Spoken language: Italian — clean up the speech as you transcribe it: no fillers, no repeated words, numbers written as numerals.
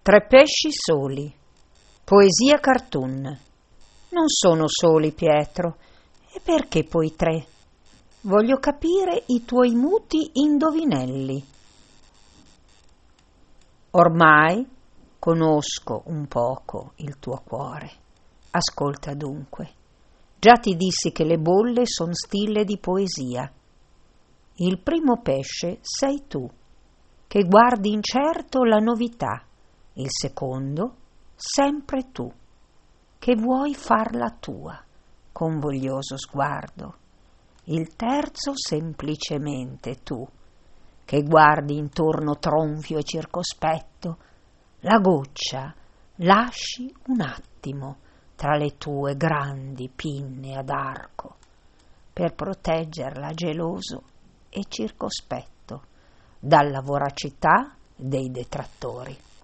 Tre pesci soli. Poesia cartoon. Non sono soli, Pietro. E perché poi tre? Voglio capire i tuoi muti indovinelli. Ormai conosco un poco il tuo cuore. Ascolta dunque. Già ti dissi che le bolle son stille di poesia. Il primo pesce sei tu, che guardi incerto la novità. Il secondo, sempre tu, che vuoi farla tua, con voglioso sguardo. Il terzo, semplicemente tu, che guardi intorno tronfio e circospetto. La goccia lasci un attimo tra le tue grandi pinne ad arco, per proteggerla geloso e circospetto dalla voracità dei detrattori.